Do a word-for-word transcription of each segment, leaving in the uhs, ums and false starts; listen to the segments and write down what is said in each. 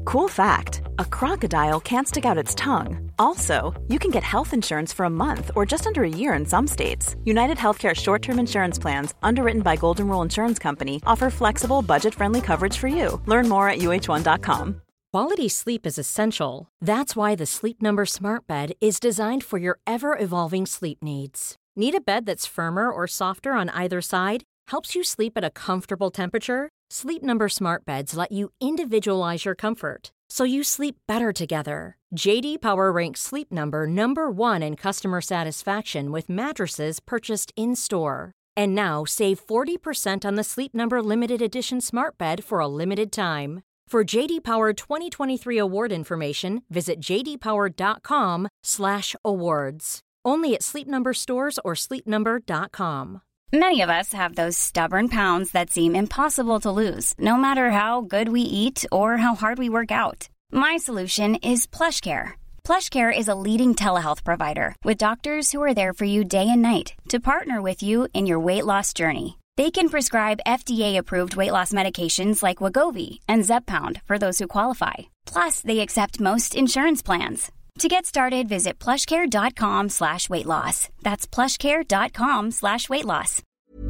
Cool fact, a crocodile can't stick out its tongue. Also, you can get health insurance for a month or just under a year in some states. United Healthcare short-term insurance plans, underwritten by Golden Rule Insurance Company, offer flexible, budget-friendly coverage for you. Learn more at U H one dot com. Quality sleep is essential. That's why the Sleep Number Smart Bed is designed for your ever-evolving sleep needs. Need a bed that's firmer or softer on either side? Helps you sleep at a comfortable temperature? Sleep Number Smart Beds let you individualize your comfort, so you sleep better together. J D Power ranks Sleep Number number one in customer satisfaction with mattresses purchased in-store. And now, save forty percent on the Sleep Number Limited Edition Smart Bed for a limited time. For J D Power twenty twenty-three award information, visit j d power dot com slash awards. Only at Sleep Number stores or sleep number dot com. Many of us have those stubborn pounds that seem impossible to lose, no matter how good we eat or how hard we work out. My solution is PlushCare. PlushCare is a leading telehealth provider with doctors who are there for you day and night to partner with you in your weight loss journey. They can prescribe F D A-approved weight loss medications like Wegovy and Zepbound for those who qualify. Plus, they accept most insurance plans. To get started, visit plushcare.com slash weight loss. That's plushcare.com slash weight loss.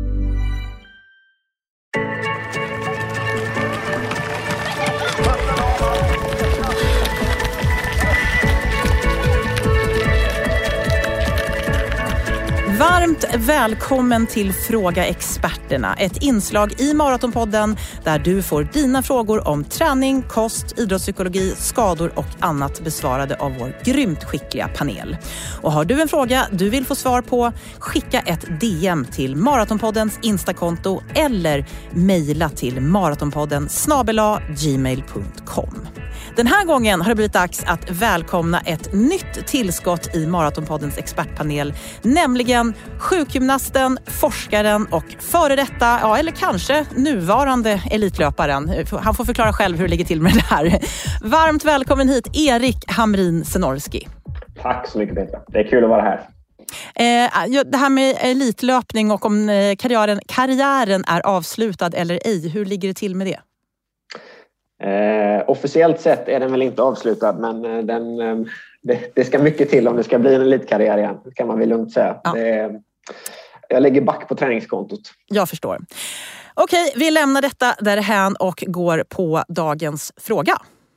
Varmt välkommen till Fråga Experterna, ett inslag i Maratonpodden där du får dina frågor om träning, kost, idrottspsykologi, skador och annat besvarade av vår grymt skickliga panel. Och har du en fråga du vill få svar på, skicka ett D M till Maratonpoddens Instakonto eller mejla till maratonpodden snabel-a gmail punkt com. Den här gången har det blivit dags att välkomna ett nytt tillskott i Maratonpoddens expertpanel, nämligen sjukgymnasten, forskaren och före detta, ja, eller kanske nuvarande elitlöparen. Han får förklara själv hur det ligger till med det här. Varmt välkommen hit, Erik Hamrin Senorski. Tack så mycket, Petra. Det är kul att vara här. Eh, det här med elitlöpning och om karriären, karriären är avslutad eller ej, hur ligger det till med det? Eh, officiellt sett är den väl inte avslutad, men den, eh, det, det ska mycket till om det ska bli en elitkarriär igen, det kan man väl lugnt säga. Ja. Det, jag lägger back på träningskontot. Jag förstår. Okej, vi lämnar detta därhän och går på dagens fråga.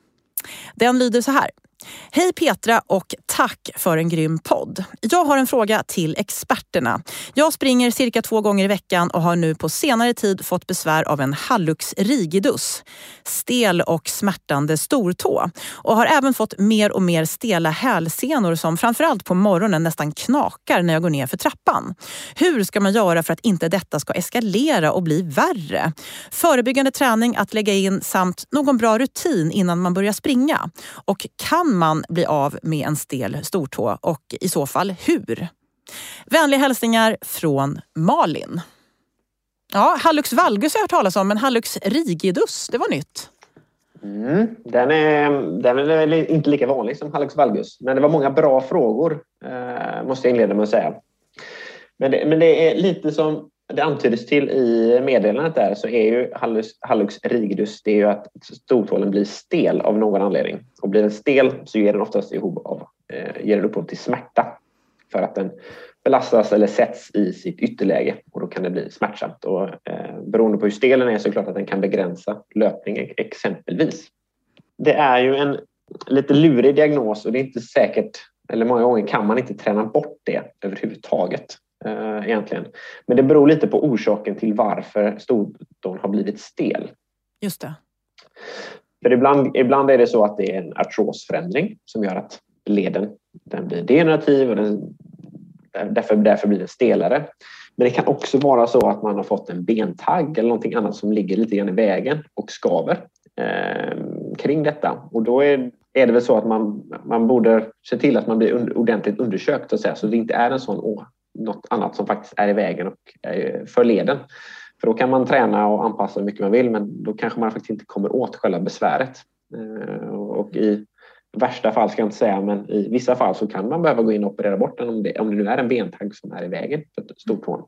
Den lyder så här. Hej Petra och tack för en grym podd. Jag har en fråga till experterna. Jag springer cirka två gånger i veckan och har nu på senare tid fått besvär av en hallux rigidus, stel och smärtande stortå. Och har även fått mer och mer stela hälsenor som framförallt på morgonen nästan knakar när jag går ner för trappan. Hur ska man göra för att inte detta ska eskalera och bli värre? Förebyggande träning att lägga in samt någon bra rutin innan man börjar springa. Och kan man bli av med en stel stortå och i så fall hur? Vänliga hälsningar från Malin. Ja, hallux valgus har jag hört talas om, men hallux rigidus, det var nytt. Mm, den, är, den är väl inte lika vanlig som hallux valgus, men det var många bra frågor, eh, måste jag inleda med att säga. Men det, men det är lite som det antydes till i meddelandet där, så är ju hallux, hallux rigidus, det är ju att stortålen blir stel av någon anledning. Och blir den stel så ger den oftast ihop av, eh, ger den upphov till smärta för att den belastas eller sätts i sitt ytterläge, och då kan det bli smärtsamt. Och eh, beroende på hur stel den är så är det klart att den kan begränsa löpning exempelvis. Det är ju en lite lurig diagnos och det är inte säkert, eller många gånger kan man inte träna bort det överhuvudtaget. Uh, egentligen. Men det beror lite på orsaken till varför stortån har blivit stel. Just det. För ibland, ibland är det så att det är en artrosförändring som gör att leden den blir degenerativ och den, därför, därför blir den stelare. Men det kan också vara så att man har fått en bentagg eller någonting annat som ligger lite grann i vägen och skaver eh, kring detta. Och då är, är det väl så att man, man borde se till att man blir un, ordentligt undersökt så, att säga, så det inte är en sån å, något annat som faktiskt är i vägen och är för leden. För då kan man träna och anpassa hur mycket man vill, men då kanske man faktiskt inte kommer åt själva besväret. Eh, och i värsta fall ska jag inte säga, men i vissa fall så kan man behöva gå in och operera bort den om det, om det nu är en bentagg som är i vägen för stortån.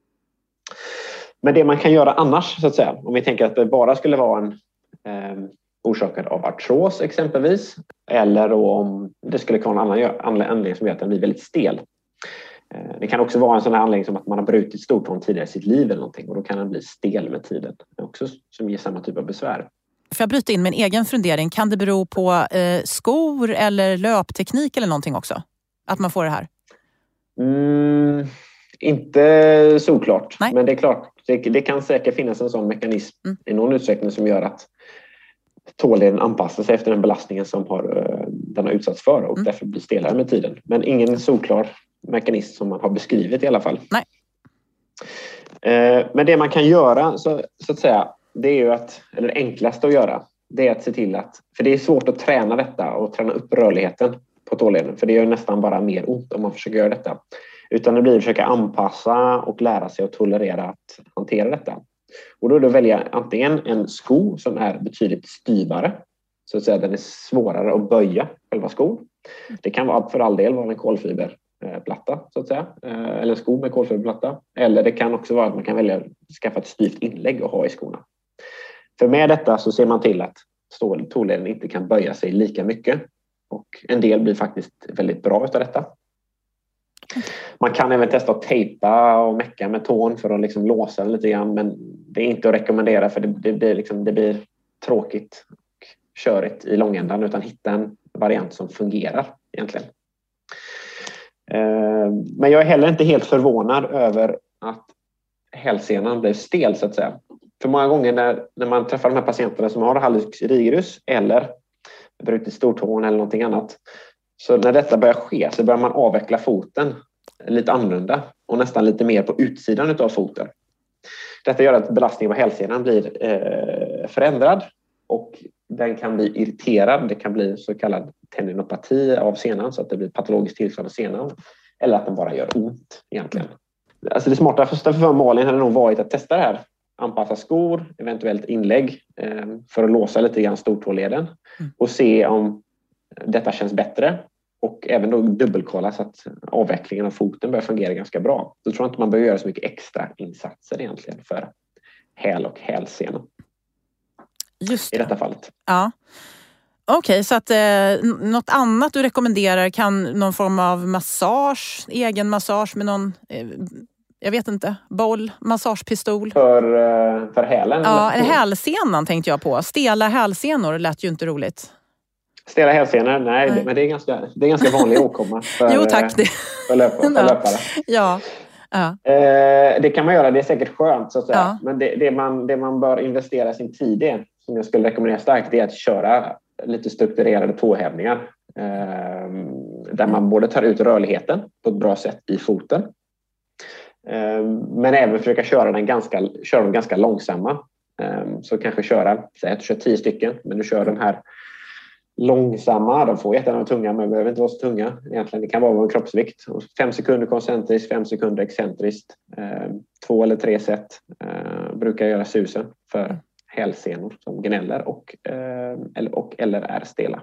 Men det man kan göra annars, så att säga, om vi tänker att det bara skulle vara en, orsakad av artros exempelvis. Eller då om det skulle kunna vara en annan anledning som gör att den blir väldigt stel. Det kan också vara en sån här anledning som att man har brutit stortån tidigare i sitt liv eller någonting. Och då kan den bli stel med tiden. Också som ger samma typ av besvär. Får jag bryta in med en egen fundering? Kan det bero på eh, skor eller löpteknik eller någonting också? Att man får det här? Mm, inte såklart. Nej. Men det är klart, det, det kan säkert finnas en sån mekanism mm. i någon utsträckning som gör att tåleden anpassar sig efter den belastningen som har, den har utsatts för och mm. därför blir stelare med tiden. Men ingen solklar mekanism som man har beskrivit i alla fall. Nej. Eh, men det man kan göra så, så att säga, det är ju att, eller det enklaste att göra, det är att se till att, för det är svårt att träna detta och träna upp rörligheten på tåleden, för det gör nästan bara mer ont om man försöker göra detta. Utan det blir att försöka anpassa och lära sig att tolerera att hantera detta. Och då är det att välja antingen en sko som är betydligt styvare, så att säga den är svårare att böja själva skon. Det kan vara för all del vara en kolfiberplatta så att säga, eller en sko med kolfiberplatta. Eller det kan också vara att man kan välja att skaffa ett styvt inlägg och ha i skorna. För med detta så ser man till att tåleden inte kan böja sig lika mycket. Och en del blir faktiskt väldigt bra utav detta. Man kan även testa att tejpa och mecka med tån för att liksom låsa den lite grann. Men det är inte att rekommendera för det, det, blir, liksom, det blir tråkigt och körigt i långändan. Utan hitta en variant som fungerar egentligen. Men jag är heller inte helt förvånad över att hälsenan blev stel så att säga. För många gånger när, när man träffar de här patienterna som har hallux rigidus eller brutit stortån eller någonting annat. Så när detta börjar ske så börjar man avveckla foten lite annorlunda och nästan lite mer på utsidan av foten. Detta gör att belastningen på hälsenan blir eh, förändrad och den kan bli irriterad. Det kan bli så kallad tendinopati av senan så att det blir patologiskt tillstånd av senan. Eller att den bara gör ont egentligen. Alltså det smartaste för Malin hade nog varit att testa det här. Anpassa skor, eventuellt inlägg eh, för att låsa lite grann stortåleden. Mm. Och se om detta känns bättre. Och även då dubbelkolla så att avvecklingen av foten börjar fungera ganska bra. Då tror jag inte man behöver göra så mycket extra insatser egentligen för häl och hälsena. Just det. I detta fallet. Ja. Okej, okay, så att eh, något annat du rekommenderar, kan någon form av massage, egen massage med någon, eh, jag vet inte, boll, massagepistol? För, eh, för hälen? Ja, eller hälsenan tänkte jag på. Stela hälsenor lät ju inte roligt. Stela hälsenor? Nej, Nej. men det är ganska, det är ganska vanlig åkomma för, jo, tack. Det. för, löp, för löpare. Ja. Ja. Eh, det kan man göra, det är säkert skönt så att säga. Ja. Men det, det, man, det man bör investera sin tid i, som jag skulle rekommendera starkt, det är att köra lite strukturerade tåhävningar. Eh, där man både tar ut rörligheten på ett bra sätt i foten. Eh, men även försöka köra den ganska, köra dem ganska långsamma. Eh, så kanske köra, säg att du kör tio stycken, men du kör den här långsamma, de får jättegärna vara tunga men behöver inte vara så tunga egentligen. Det kan vara en kroppsvikt. Fem sekunder koncentriskt, fem sekunder excentriskt. Eh, två eller tre set eh, brukar göra susen för hälsenor som gnäller och, eh, eller, och eller är stela.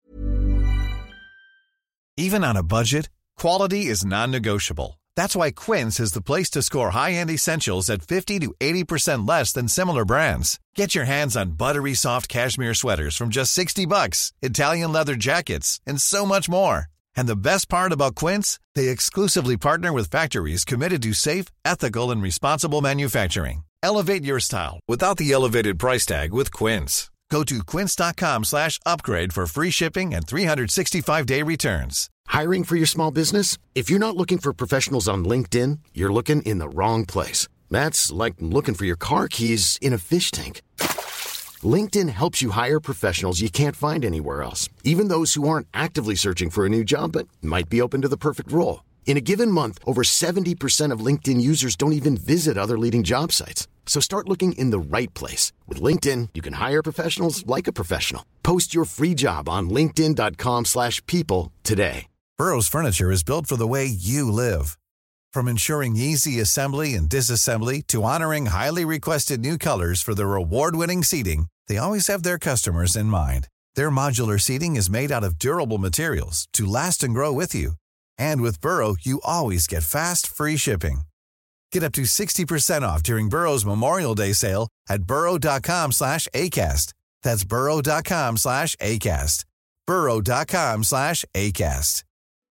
Even on a budget, quality is non-negotiable. That's why Quince is the place to score high-end essentials at fifty to eighty percent less than similar brands. Get your hands on buttery soft cashmere sweaters from just sixty bucks, Italian leather jackets, and so much more. And the best part about Quince, they exclusively partner with factories committed to safe, ethical, and responsible manufacturing. Elevate your style without the elevated price tag with Quince. Go to quince.com slash upgrade for free shipping and three sixty-five day returns. Hiring for your small business? If you're not looking for professionals on LinkedIn, you're looking in the wrong place. That's like looking for your car keys in a fish tank. LinkedIn helps you hire professionals you can't find anywhere else, even those who aren't actively searching for a new job but might be open to the perfect role. In a given month, over seventy percent of LinkedIn users don't even visit other leading job sites. So start looking in the right place. With LinkedIn, you can hire professionals like a professional. Post your free job on linkedin.com slash people today. Burrow's furniture is built for the way you live. From ensuring easy assembly and disassembly to honoring highly requested new colors for their award-winning seating, they always have their customers in mind. Their modular seating is made out of durable materials to last and grow with you. And with Burrow, you always get fast, free shipping. Get up to sixty percent off during Burrow's Memorial Day sale at burrow.com slash ACAST. That's burrow.com slash ACAST. burrow.com slash ACAST.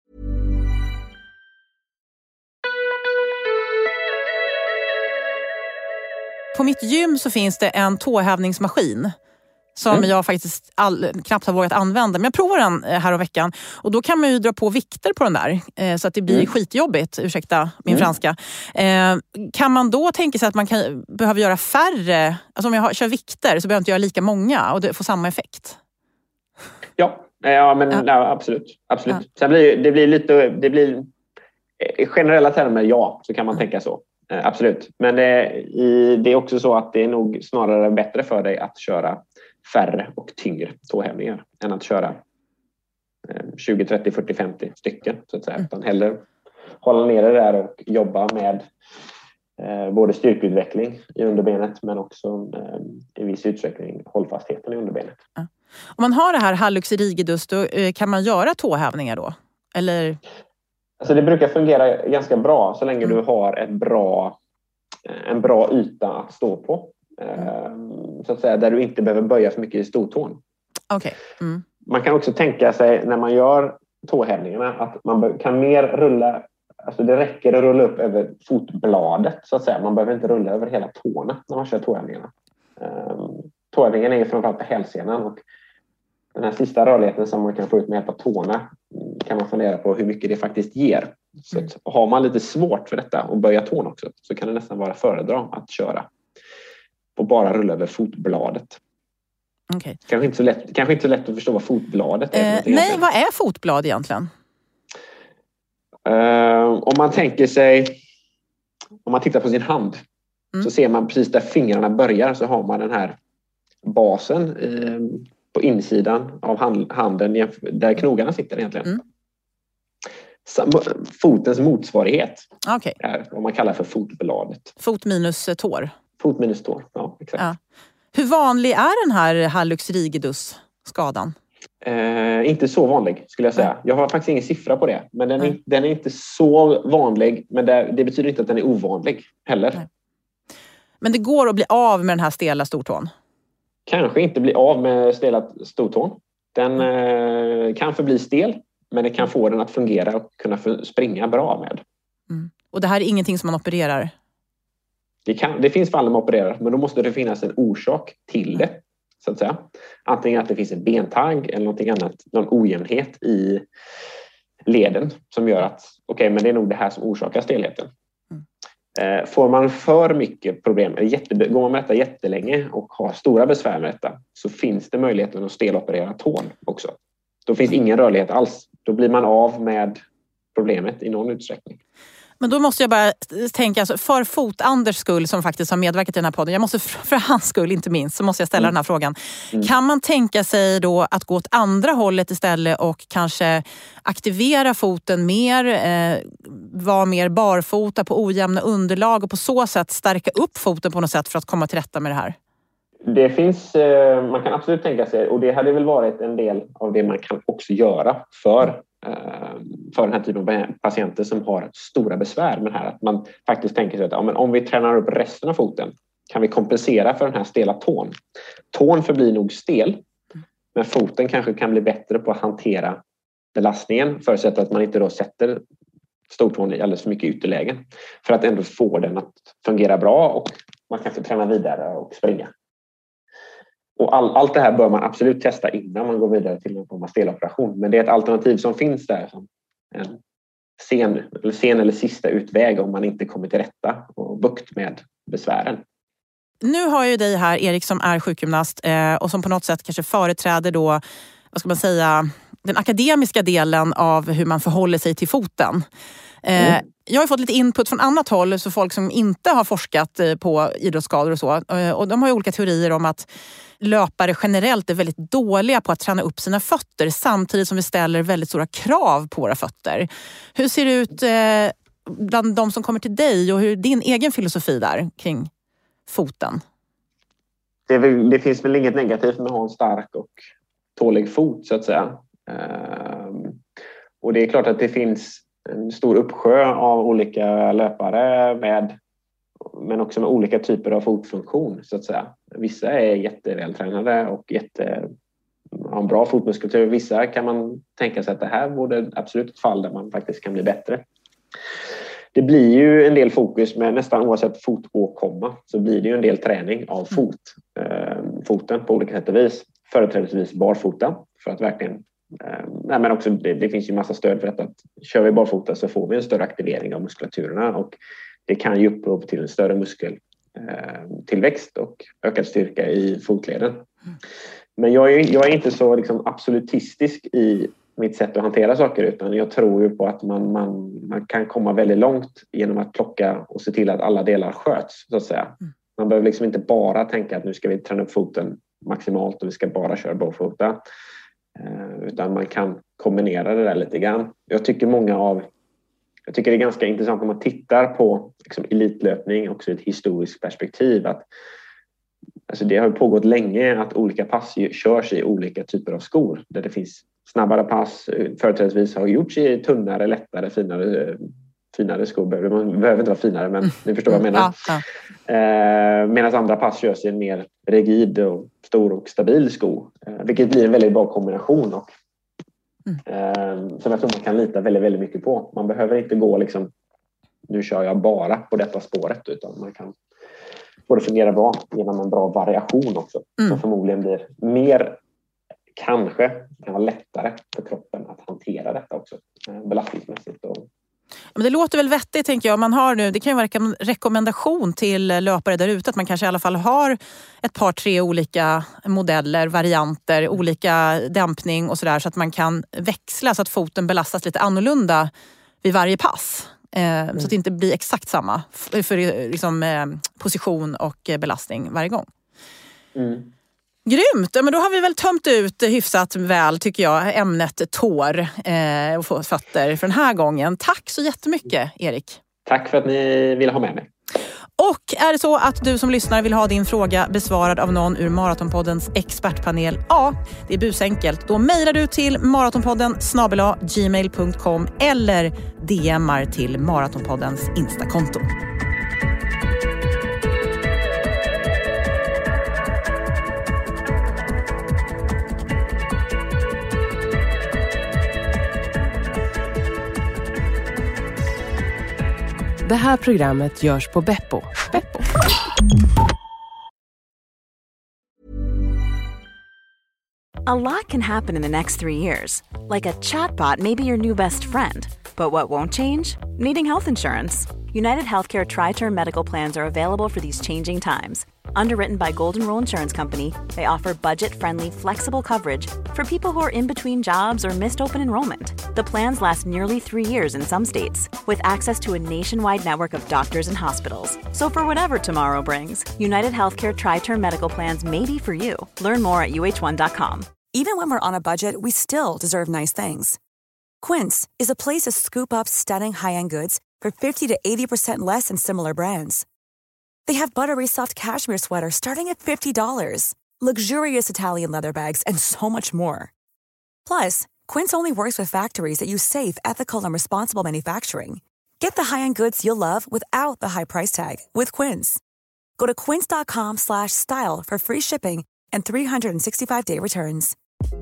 På mitt gym så finns det en tåhävningsmaskin som mm. jag faktiskt all, knappt har vågat använda. Men jag provar den här om veckan. Och då kan man ju dra på vikter på den där. Eh, så att det blir mm. skitjobbigt, ursäkta min mm. franska. Eh, kan man då tänka sig att man kan, behöver göra färre... Alltså om jag har, kör vikter så behöver jag inte göra lika många och det får samma effekt? Ja, ja men ja. Ja, absolut. absolut. Ja. Sen blir det blir lite... Det blir, i generella termer, ja, så kan man tänka så. Eh, absolut. Men det, i, det är också så att det är nog snarare bättre för dig att köra färre och tyngre tåhävningar än att köra tjugo, trettio, fyrtio, femtio stycken så att säga. Mm. Utan hellre hålla ner det där och jobba med eh, både styrkeutveckling i underbenet men också eh, i viss utsträckning hållfastheten i underbenet. Ja. Om man har det här hallux rigidus, då eh, kan man göra tåhävningar då? Eller? Alltså det brukar fungera ganska bra så länge mm. du har ett bra, en bra yta att stå på. Så att säga, där du inte behöver böja för mycket i stortån. Okay. Mm. Man kan också tänka sig när man gör tåhävningarna att man kan mer rulla, alltså det räcker att rulla upp över fotbladet så att säga. Man behöver inte rulla över hela tårna när man kör tåhävningarna. Tåhävningen är ju framförallt på hälsenan och den här sista rörligheten som man kan få ut med hjälp av tårna kan man fundera på hur mycket det faktiskt ger. Så att har man lite svårt för detta och böja tån också så kan det nästan vara föredra att köra och bara rulla över fotbladet. Okay. Kanske inte så lätt, kanske inte så lätt att förstå vad fotbladet är. Eh, nej, vad är fotblad egentligen? Uh, om man tänker sig, om man tittar på sin hand mm. så ser man precis där fingrarna börjar så har man den här basen i, på insidan av hand, handen där knogarna sitter egentligen. Mm. Fotens motsvarighet okay. är vad man kallar för fotbladet. Fot minus tår. Fot minus tår, ja exakt. Ja. Hur vanlig är den här hallux rigidus-skadan? Eh, inte så vanlig skulle jag säga. Nej. Jag har faktiskt ingen siffra på det. Men den är, den är inte så vanlig. Men det, det betyder inte att den är ovanlig heller. Nej. Men det går att bli av med den här stela stortån? Kanske inte bli av med stela stortån. Den mm. eh, kan förbli stel. Men det kan få den att fungera och kunna springa bra med. Mm. Och det här är ingenting som man opererar? Det, kan, det finns fall man opererar, men då måste det finnas en orsak till det. Så att säga. Antingen att det finns en bentagg eller någonting annat, någon ojämnhet i leden som gör att okej, okay, men det är nog det här som orsakar stelheten. Mm. Eh, får man för mycket problem, eller jätte, går man med detta jättelänge och har stora besvär med detta så finns det möjligheten att steloperera tån också. Då finns ingen rörlighet alls. Då blir man av med problemet i någon utsträckning. Men då måste jag bara tänka, alltså för Fot-Anders skull som faktiskt har medverkat i den här podden, jag måste för hans skull inte minst, så måste jag ställa mm. den här frågan. Mm. Kan man tänka sig då att gå åt andra hållet istället och kanske aktivera foten mer, eh, vara mer barfota på ojämna underlag och på så sätt stärka upp foten på något sätt för att komma till rätta med det här? Det finns, man kan absolut tänka sig, och det hade väl varit en del av det man kan också göra för, för den här typen av patienter som har stora besvär med det här. Att man faktiskt tänker sig att ja, men om vi tränar upp resten av foten kan vi kompensera för den här stela tån. Tån förblir nog stel, men foten kanske kan bli bättre på att hantera belastningen förutsatt att man inte då sätter stortån i alldeles för mycket ytterlägen för att ändå få den att fungera bra och man kan få träna vidare och springa. Och all, allt det här bör man absolut testa innan man går vidare till en form av steloperation. Men det är ett alternativ som finns där som en sen eller, sen eller sista utväg om man inte kommer till rätta och bukt med besvären. Nu har ju dig här, Erik, som är sjukgymnast eh, och som på något sätt kanske företräder då, vad ska man säga, den akademiska delen av hur man förhåller sig till foten. Eh, mm. Jag har fått lite input från annat håll, så folk som inte har forskat på idrottsskador och så. Och de har ju olika teorier om att löpare generellt är väldigt dåliga på att träna upp sina fötter samtidigt som vi ställer väldigt stora krav på våra fötter. Hur ser det ut eh, bland de som kommer till dig och hur är din egen filosofi där kring foten? Det, väl, det finns väl inget negativt med att ha en stark och tålig fot så att säga. Um, och det är klart att det finns en stor uppsjö av olika löpare med men också med olika typer av fotfunktion så att säga. Vissa är jättevältränade och jätte, har en bra fotmuskulatur. Vissa kan man tänka sig att det här vore absolut ett fall där man faktiskt kan bli bättre. Det blir ju en del fokus med nästan oavsett fotåkomma, så blir det ju en del träning av fot, eh, foten på olika sätt och vis. Företrädesvis barfota för att verkligen, eh, nej men också det, det finns ju massa stöd för att, att kör vi barfota så får vi en större aktivering av muskulaturerna och det kan ju upphov till en större muskeltillväxt och ökad styrka i fotleden. Mm. Men jag är, jag är inte så liksom absolutistisk i mitt sätt att hantera saker, utan jag tror ju på att man, man, man kan komma väldigt långt genom att plocka och se till att alla delar sköts så att säga. Mm. Man behöver liksom inte bara tänka att nu ska vi träna upp foten maximalt och vi ska bara köra barfota. Eh, utan man kan kombinera det där lite grann. Jag tycker många av Jag tycker det är ganska intressant när man tittar på liksom, elitlöpning också i ett historiskt perspektiv. Att, alltså det har pågått länge att olika pass körs i olika typer av skor. Där det finns snabbare pass, företrädesvis har gjorts i tunnare, lättare, finare, finare skor. Man behöver inte vara finare, men ni förstår vad jag menar. Ja, ja. Eh, medan andra pass körs i en mer rigid och stor och stabil sko. Eh, vilket blir en väldigt bra kombination och Mm. som jag tror man kan lita väldigt, väldigt mycket på. Man behöver inte gå liksom, nu kör jag bara på detta spåret, utan man kan få det fungera bra genom en bra variation också. Mm. Som förmodligen blir mer, kanske kan vara lättare för kroppen att hantera detta också. Belastningsmässigt och men det låter väl vettigt, tänker jag. Man har nu, det kan ju vara en rekommendation till löpare där ute att man kanske i alla fall har ett par, tre olika modeller, varianter, olika dämpning och sådär, så att man kan växla så att foten belastas lite annorlunda vid varje pass. Eh, mm. Så att det inte blir exakt samma för liksom, eh, position och belastning varje gång. Mm. Grymt, men då har vi väl tömt ut hyfsat väl, tycker jag, ämnet tår eh, och fötter för den här gången. Tack så jättemycket, Erik. Tack för att ni ville ha med mig. Och är det så att du som lyssnar vill ha din fråga besvarad av någon ur Maratonpoddens expertpanel? Ja, det är busenkelt. Då mejlar du till maratonpodden snabel-a gmail punkt com eller D M:ar till Maratonpoddens Instakonto. Det här programmet görs på Beppo. Beppo. A lot can happen in the next three years. Like a chatbot may be your new best friend. But what won't change? Needing health insurance. United Healthcare Tri-Term Medical Plans are available for these changing times. Underwritten by Golden Rule Insurance Company, they offer budget-friendly, flexible coverage for people who are in between jobs or missed open enrollment. The plans last nearly three years in some states, with access to a nationwide network of doctors and hospitals. So for whatever tomorrow brings, United Healthcare Tri-Term Medical Plans may be for you. Learn more at U H one dot com. Even when we're on a budget, we still deserve nice things. Quince is a place to scoop up stunning high-end goods for fifty to eighty percent less than similar brands. They have buttery soft cashmere sweaters starting at fifty dollars, luxurious Italian leather bags, and so much more. Plus, Quince only works with factories that use safe, ethical, and responsible manufacturing. Get the high-end goods you'll love without the high price tag with Quince. Go to quince dot com slash style for free shipping and three sixty-five day returns.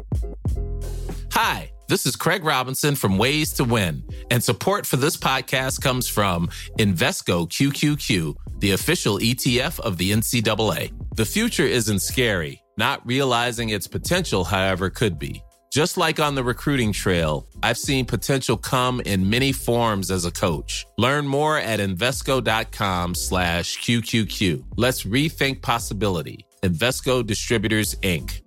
Hi, this is Craig Robinson from Ways to Win, and support for this podcast comes from Invesco Q Q Q, the official E T F of the N C double A. The future isn't scary. Not realizing its potential, however, could be. Just like on the recruiting trail, I've seen potential come in many forms as a coach. Learn more at Invesco.com slash QQQ. Let's rethink possibility. Invesco Distributors, Incorporated.